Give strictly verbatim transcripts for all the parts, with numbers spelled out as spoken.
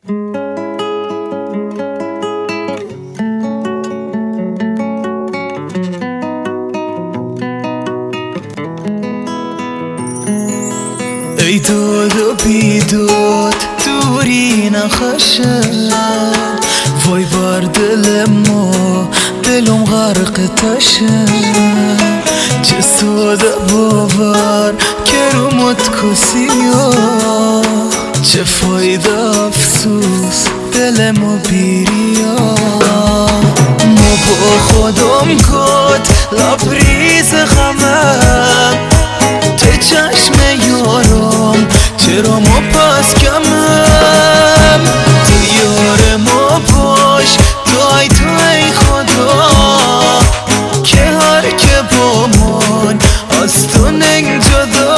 ای داد و بیداد دوری نخشه، وای بر دل ما دلم غرق تشه. چه ساده باور که رو متکسی ها، چه فایده افسوس دل ما بیری ها. ما با خودم کد لبریز غمم، ته چشم یارم چرا ما پس کمم. تو یار ما باش دای توی خدا، که هر که با من از تو نگ جدا.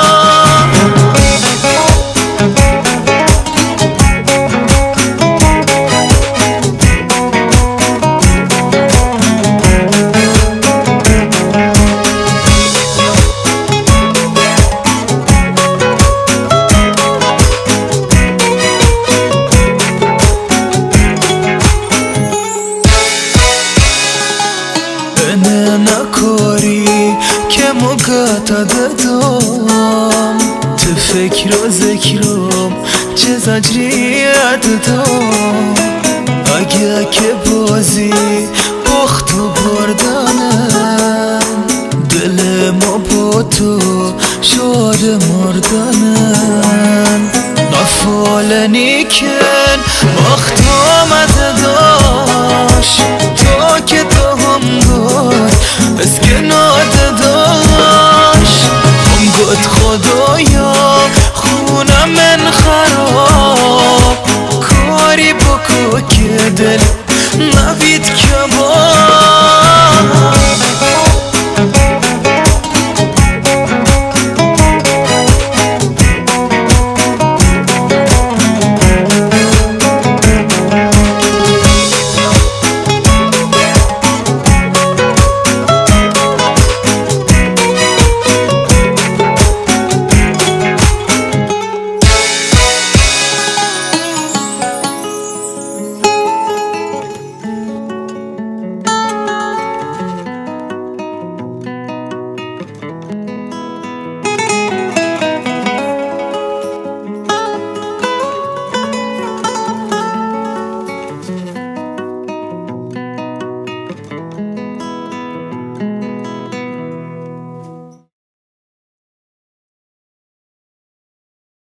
نکاری که مقطع دادم، تو فکر و ذکرم چه زجریت دام. اگه که بازی باخت و بردنم، دل ما با تو شاد مردنم. نفال نیکن وقت آمده داشت، تا که تو هم گفت اسکنات داشت. هم گفت خدایا خونم من خراب، کاری بکو که دل